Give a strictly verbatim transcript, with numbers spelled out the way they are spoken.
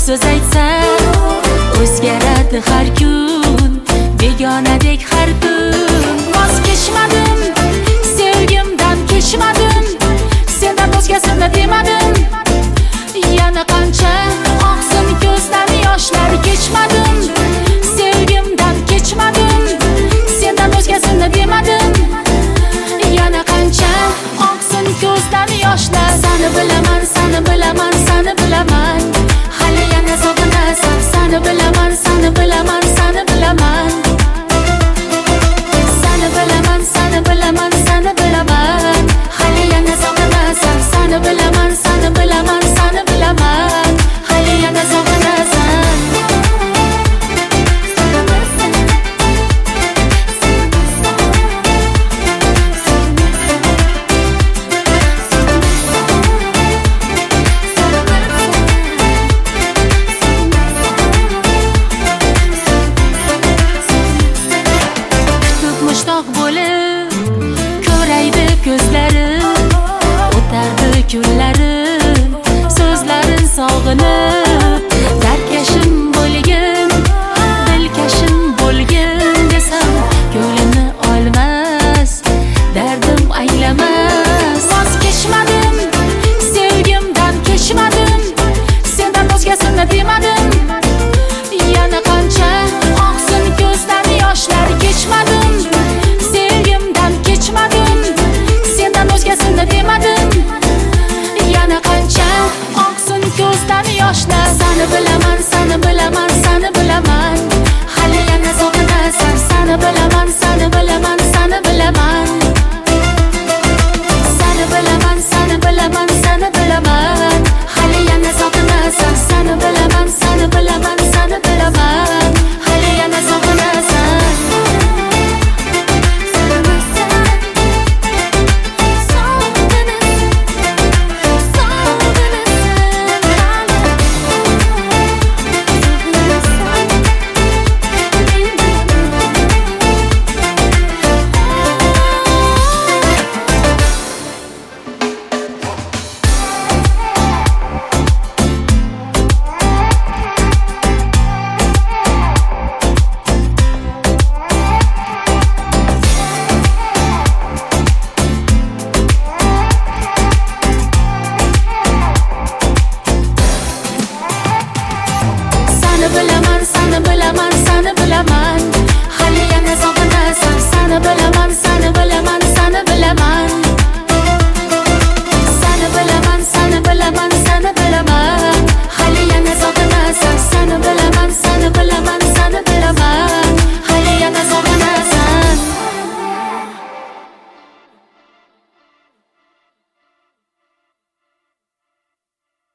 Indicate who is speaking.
Speaker 1: so'z aytsam o'zgaradi har kun, begonadek har kun. Voz kechmadim, sevgimdan kechmadim, sendan o'zgasini demadim. Yana qancha oqsin ko'zdan yoshlar, kechmadim, sevgimdan kechmadim, sendan o'zgasini demadim. Yana qancha oqsin ko'zdan yoshlar. Seni bilaman, seni bilaman, seni bilaman, hali yana sog'inasan. Seni bilaman, seni bilaman, seni bilaman, seni bilaman, seni bilaman, seni bilaman, hali yana sog'inasan. Seni bilaman, seni bilaman, seni bilaman, hali yana sog'inasan. Mushtoq bo'lib ko'raydi ko'zlarim, o'tardi kunlarim, so'zlarin sog'inib. Dardkashim bo'lgin, dilkashim bo'lgin desam, ko'nglimni olmas, dardim anglamas. Voz kechmadim, sevgimdan kechmadim, sendan o'zgasini demadim. Yana qancha oqsin ko'zdan yoshlar, kechmadim, sevgimdan kechmadim, sendan o'zgasini demadim. Yana qancha oqsin ko'zdan yoshlar. Seni bilaman, seni bilaman, seni bilaman, hali yana sog'inasan. Seni bilaman, seni bilaman, seni bilaman,